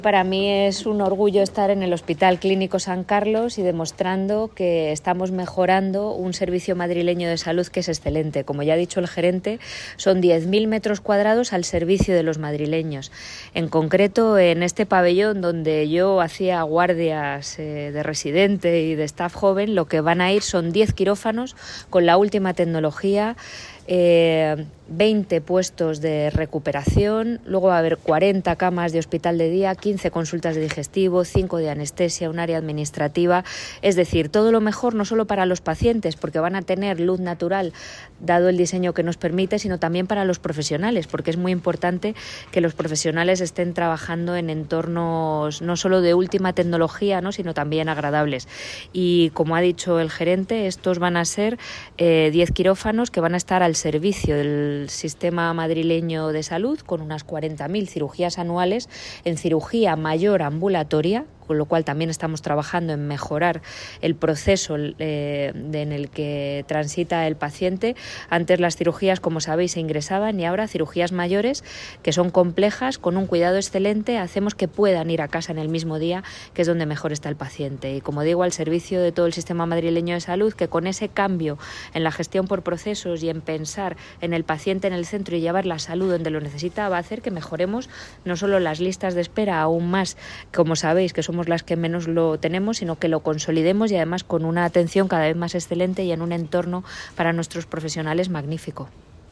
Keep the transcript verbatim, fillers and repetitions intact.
Para mí es un orgullo estar en el Hospital Clínico San Carlos y demostrando que estamos mejorando un servicio madrileño de salud que es excelente. Como ya ha dicho el gerente, son diez mil metros cuadrados al servicio de los madrileños. En concreto, en este pabellón donde yo hacía guardias eh, de residente y de staff joven, lo que van a ir son diez quirófanos con la última tecnología, Eh, veinte puestos de recuperación, luego va a haber cuarenta camas de hospital de día, quince consultas de digestivo, cinco de anestesia, un área administrativa, es decir, todo lo mejor no solo para los pacientes, porque van a tener luz natural, dado el diseño que nos permite, sino también para los profesionales, porque es muy importante que los profesionales estén trabajando en entornos no solo de última tecnología, ¿no?, sino también agradables. Y como ha dicho el gerente, estos van a ser eh, diez quirófanos que van a estar al servicio del sistema madrileño de salud, con unas cuarenta mil cirugías anuales en cirugía mayor ambulatoria, con lo cual también estamos trabajando en mejorar el proceso eh, de, en el que transita el paciente. Antes las cirugías, como sabéis, se ingresaban, y ahora cirugías mayores, que son complejas, con un cuidado excelente, hacemos que puedan ir a casa en el mismo día, que es donde mejor está el paciente. Y como digo, al servicio de todo el sistema madrileño de salud, que con ese cambio en la gestión por procesos y en pensar en el paciente en el centro y llevar la salud donde lo necesita, va a hacer que mejoremos no solo las listas de espera aún más, como sabéis que somos las que menos lo tenemos, sino que lo consolidemos, y además con una atención cada vez más excelente y en un entorno para nuestros profesionales magnífico.